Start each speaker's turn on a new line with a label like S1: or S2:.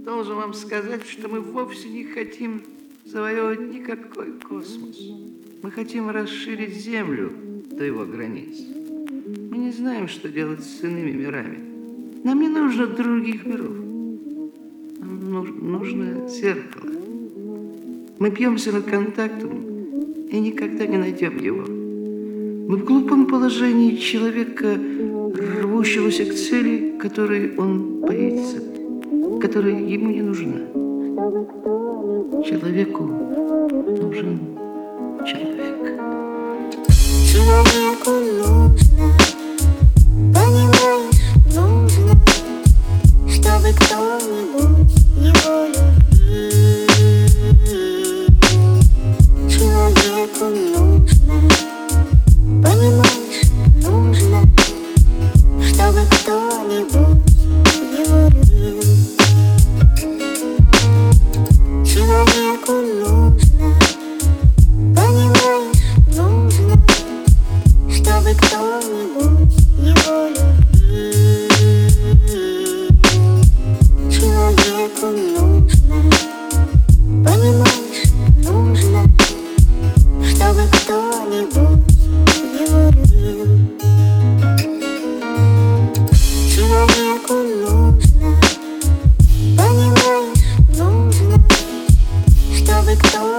S1: должен вам сказать, что мы вовсе не хотим завоевывать никакой космос. Мы хотим расширить Землю до его границ. Мы не знаем, что делать с иными мирами. Нам не нужно других миров. Нам нужно зеркало. Мы бьемся над контактом и никогда не найдем его. Мы в глупом положении человека, рвущегося к цели, которой он боится, которая ему не нужна. Человеку нужен человек.
S2: Человеку нужно, понимаешь, нужно, чтобы кто-нибудь его любил. Человеку нужно, понимаешь, нужно, чтобы кто-нибудь его любил. Человеку нужно, понимаешь, нужно, чтобы кто-нибудь его любил. Человеку нужно, понимаешь, нужно, чтобы кто-нибудь его любил. Человеку нужно, понимаешь, нужно, чтобы кто-нибудь